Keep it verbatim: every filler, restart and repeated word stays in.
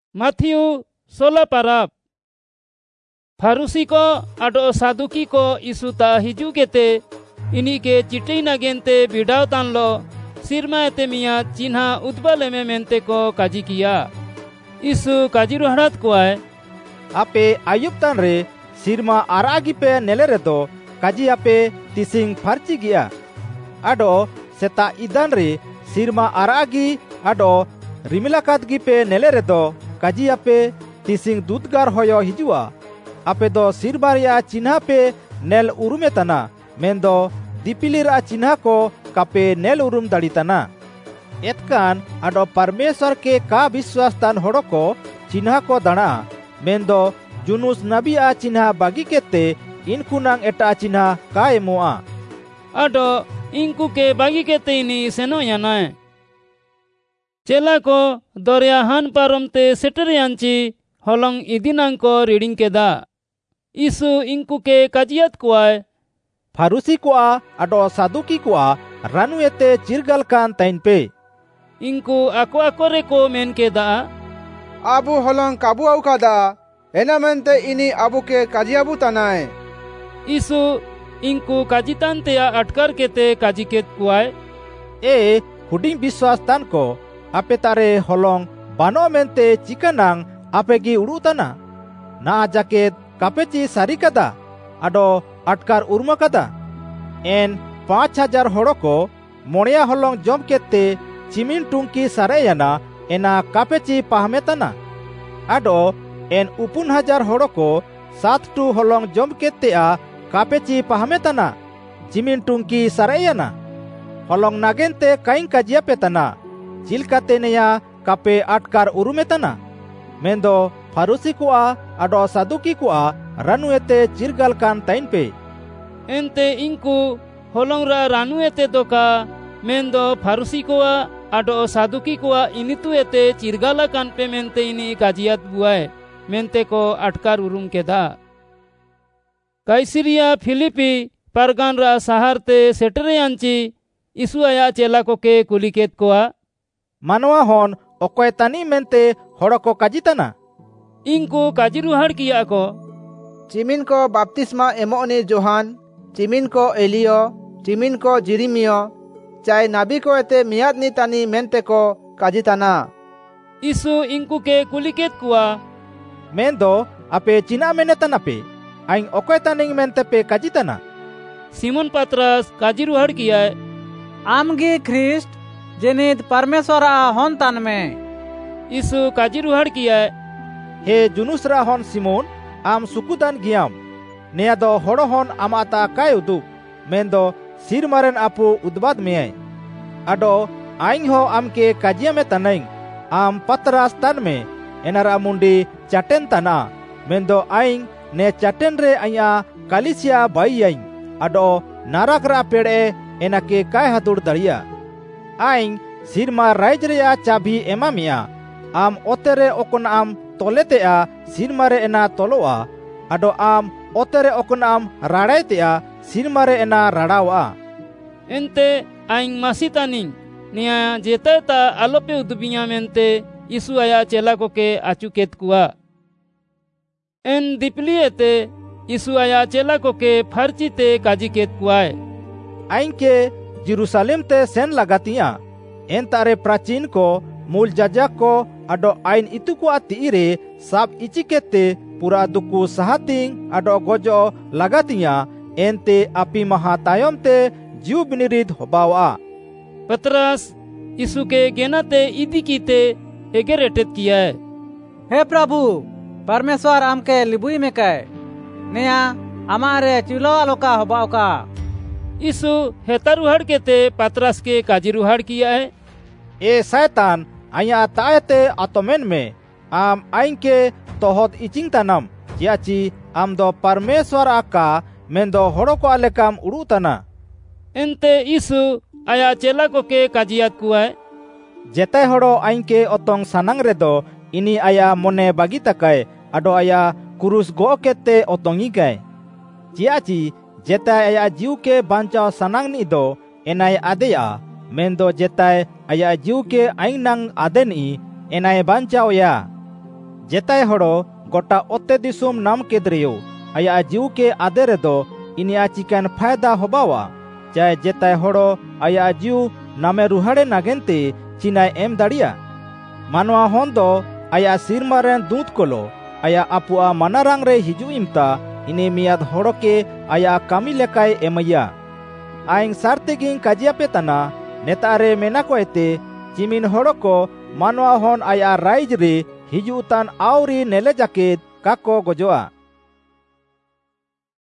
माथियु सोला पाराब फारूसी को आडो सादुकी को इसुता हिजू केते इनी के चिटी नगेनते बिडाव तानलो सिरमा एते मिया चिन्हा उद्बले में मेंते को काजी किया। इसु काजी रोहड़ात कोआय आपे आयुब तान रे सिरमा आरागी पे नेले रे तो काजी आपे तिसिंग फारची गिया आडो सेता इदान रे सिरमा आरागी आडो रिमिलाकात गी पे नेले रे तो काजी आपे तिसिंग दूतगार होयो हिजुआ आपे दो सिरबारिया चिन्हा पे नेल उरुमे तना मेंदो दिपिलिरा चिन्हा को कापे नेल उरुम दाड़ी तना एतकान आडो परमेश्वर के का विश्वास तान होड़ो को चिन्हा को दाना मेंदो जुनुस नबिया चिन्हा बागी केते इनकु नांग एटा चिन्हा का एमोआ आडो इनकु के बागी केते इनी सेनो यानाए चेला को दरियाहान पारमते सेटरियांची हलंग इदिनांग को रीडिंग केदा इसु इनकु के काजियत कुआय फारूसी कुआ आडो सादुकी कुआ रानुएते चिरगल कान ताइन पे इनकु आको आको रे को मेन केदा आबु हलंग काबु आउ कादा एना मेनते इनी आबु के काजियाबु तनाए इसु इनकु काजितान तेया अटकर केते काजिकेत कुआय ए हुडिंग विश्वास तान को आपे तारे हलंग बानो मेनते चिकनांग आपे गी उड़ुताना ना जाकेत कापेची सारी कदा आडो अटकार उर्मा कदा एन पाँच हजार होड़ो को मोड़िया हलंग जम केते चिमिन टुंकी सारेयाना एना कापेची पाहमेताना आडो एन उपुन हजार होड़ो को सात टू हलंग जम केते आ कापेची पाहमेताना चिमिन टुंकी सारेयाना हलंग नागेनते काइन काजिया पेताना चिलकाते नेया कापे अटकार उरुमेताना मेंदो फारूसी कुआ आडो सादुकी कुआ रानुएते चिरगल कान ताइन पे एंते इनकु होलोंगरा रानुएते दोका मेंदो फारूसी कुआ आडो सादुकी कुआ इनितुएते चिरगला कान पे मेंते इनी काजियात बुआय मेंते को अटकार उरुम केदा कैसरिया फिलिपी पारगानरा सहारते सेटरेयांची इसु आया चेला को के कुलिकेत कोआ मानवा होन ओकोय तानी मेंते होड़ो को काजिताना इनको काजी रुहाड़ किया को चिमिन को बाप्तिस्मा एमोने जोहान चिमिन को एलियो चिमिन को जिरिमियो चाहे नाबी को एते मियाद नी तानी मेंते को काजिताना इसु इनको के कुलिकेत कुआ मेंदो आपे चिना मेने तना पे आइन ओकोय तानिंग मेंते पे काजिताना सिमोन पतरस काजी रुहाड़ किया आमगे ख्रिस्ट जेनित परमेश्वरा होन तान में इसु काजी रुहाड़ किया हे जुनुसरा होन सिमोन आम सुकुदान गियाम नेया दो होड़ो होन आमाता काय उदु मेंदो सिरमारेन आपु उद्बाद में आडो आइन हो आम के काजिया में तनाइंग आम पतरास तन में एनारा मुंडी चाटेन तना मेंदो आइन ने चाटेन रे आया कालिसिया बाईयाइन आडो नाराकरा पेड़े एना के काय हातुड़ दरिया आइन सिरमा राइज रेया चाबी एमा मिया आम ओतेरे ओकन आम तोलेते आ सिरमारे एना तोलोआ आडो आम ओतेरे ओकन आम राड़ाइते आ सिरमारे एना राड़ावा एंते आइन मासितानिंग निया जेताता आलोपे उदबिया मेंते इसु आया चेला को के आचुकेत कुआ एन दिपलिएते इसु आया चेला को के फर्चिते काजिकेत कुआए आइन के जेरूशलेम ते सेन लगातिया एन तारे प्राचीन को मूल जाजक को आडो आइन इतु को आतीरे साब इचिकेते पूरा दुकु सहातिंग आडो गोजो लगातिया एनते आपी महा तायम ते जीव बिनिरिद होबावा पतरस यीशु के गेनाते इदी कीते एगेरेटेत किया है हे प्रभु परमेश्वर आमके लिबुई में कहे नया हमारे चिलो लोका होबाव का यीशु हेतारुहड़ के ते पतरस के काजिरुहड़ किया है ए शैतान आया तायते आतोमेन में आम आइन के तोहद इचिंग तनम याची आम दो परमेश्वर आका मेंदो होड़ो को आलेकाम उड़ू तना एंते यीशु आया चेला को के काजियात कुआय जेते होड़ो आइन के ओतोंग सनांग रेदो इनी आया मोने बागी तकाय आडो आया कुरुस गो केते ओतोंगी गए चियाची जेते आया जीव के बांचाव सनांग नी दो एनाय आदेया मेंदो जेताय आया जीव के आइन नंग आदेनी एनाय बांचाव या जेताय हड़ो गोटा ओते दिसुम नाम केद्रियो आया जीव के आदे रेदो इनिया चिकन फायदा होबावा चाहे जेताय हड़ो आया जीव नामे रुहाड़े नागेंते चिनाय एम दाड़िया मानवा होन दो आया सिरमा रेन दूत कोलो आया आपुआ मनारांग रे हिजू इमता इने मियाद हड़ो के आया कामी लेकाय एमैया आइंग सारतेगिंग काजिया पे तना नेतारे मेना को एते चिमिन हड़ो को मानवा होन आया राइज रे हिजू तान आवरी नेले जाके काको गोजोआ।